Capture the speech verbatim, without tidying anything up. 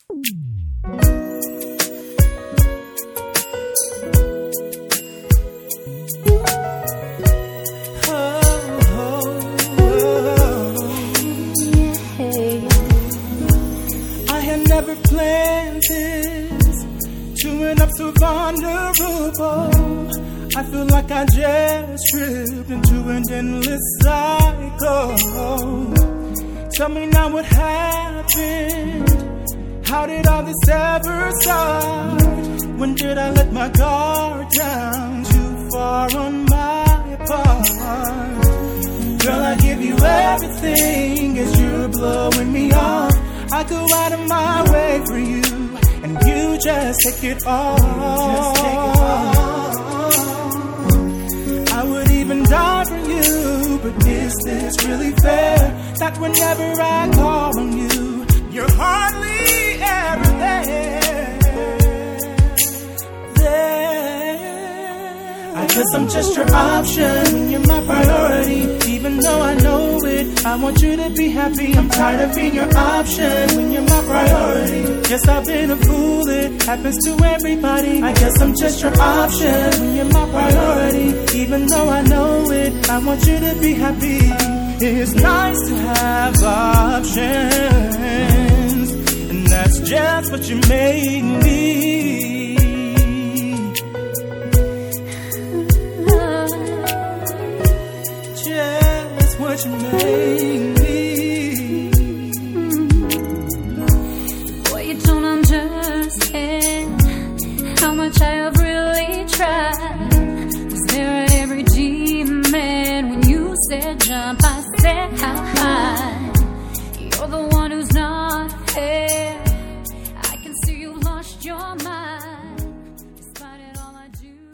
Never planned this, chewing up so vulnerable. I feel like I just tripped into an endless cycle. Tell me now what happened. How did all this ever start? When did I let my guard down too far on my part? Girl, I give you everything as you're blowing me off. I go out of my way for you, and you just take it all. Just take it all. I would even die for you, but is this really fair? That whenever I call on you, you're hardly ever there. There. I guess I'm just your option when you're my priority. Even though I know it, I want you to be happy. I'm tired of being your option when you're my priority. Yes, I've been a fool, it happens to everybody. I guess I'm just your option when you're my priority. Even though I know it, I want you to be happy. It's nice to have options, and that's just what you made me. What you made me. Boy, you don't understand how much I have really tried. Was there at every dream, man? When you said jump, I said how high. You're the one who's not fair. I can see you lost your mind. Despite it all I do.